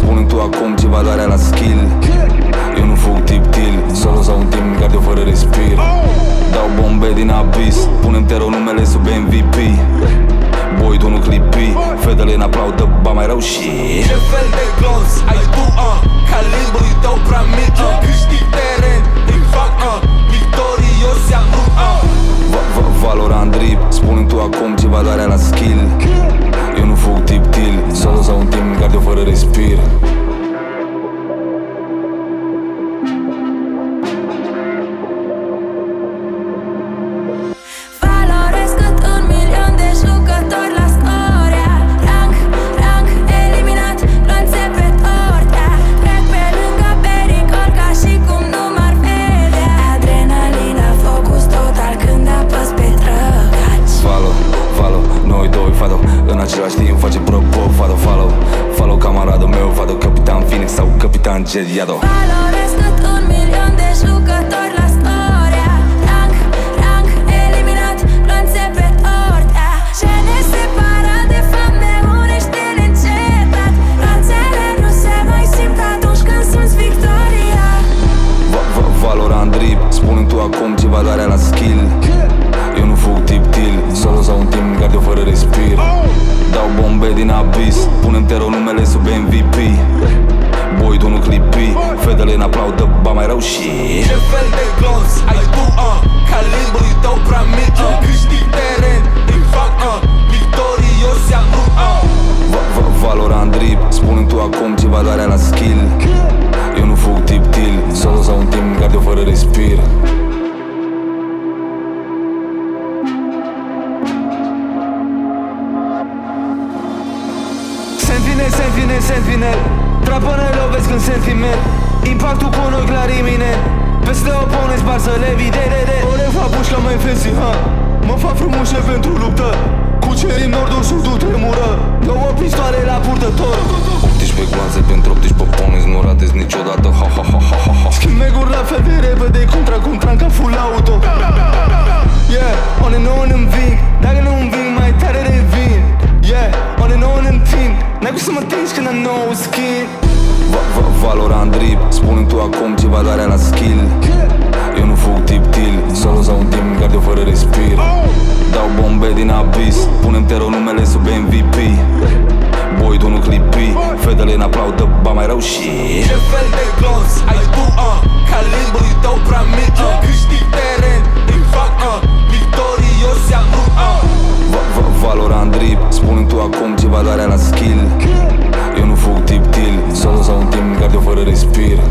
spune-mi tu acum ce valoare la skill. Eu nu fug tip-til, solo sau un team cardio fără respir. Dau bombe din abis, punem tero numele sub MVP. Boy, tu nu clipi, fetele n-aplaudă, ba mai rău și ce fel de glonț ai tu, calibru-i tău prea mic, câștig teren, îi fac, victorios i-am Valorant drip, spune-mi tu acum ce valoare la skill. Eu nu fug tip-til, solo sau un team cardio fără respir. În același timp face propo, fado, follow camaradul meu, fado, Capitan Phoenix sau Capitan Jet Yado. Valorez cât 1.000.000 de jucători la scoria. Rank, eliminat, glonțe pe tortea. Ce ne separă de fapt ne unește neîncetat. Glonțele nu se mai simt atunci când simți victoria. Valorant drip, spune-mi tu acum ce valoare la skill. Eu nu fug tip-til, solo sau un team cardio fără respir. Dau bombe din abis, punem tero numele sub MVP. Boy, tu nu clipi, fetele n-aplaudă, ba mai rău și ce fel de glonț ai tu, calibru-i tău prea mic, câștig teren, îi fac, victorios i-am Valorant drip, spune-mi tu acum ce valoare la skill. Eu nu fug tip-til, solo sau un team cardio fără respir. Sentinel Trapă ne lovesc în sentiment. Impactul cu noi clar iminent. Peste oponenți par să le videre. Ore fac pușca mai fancy, mă fac frumușe pentru luptă. Cucerim nordul, sudul tremură. 9 pistoale la purtător. 18 gloanțe pentru 18 oponenți, nu rateți niciodată, ha ha ha ha ha. Schimb meguri la fel de repede, contra ca full auto. Yeah, on and on înving. Dacă nu înving, mai tare revin. Yeah, on and on întind. N-ai cum să mă atingi când am nou skin. Valorant drip, spune-mi tu acum ce valoare la skill. Eu nu fug tip-til, solo sau un team cardio fără respir. Dau bombe din abis, punem tero numele sub MVP. Boy, tu nu clipi, fetele n-aplaudă, ba mai rău și ce fel de glonț ai tu, calibru-i tău prea mic, câștig teren, îi fac, victorios i-am Valorant drip, spune-mi tu acum ce valoare la skill. Eu nu fug tip-til, solo sau un team cardio fără respir.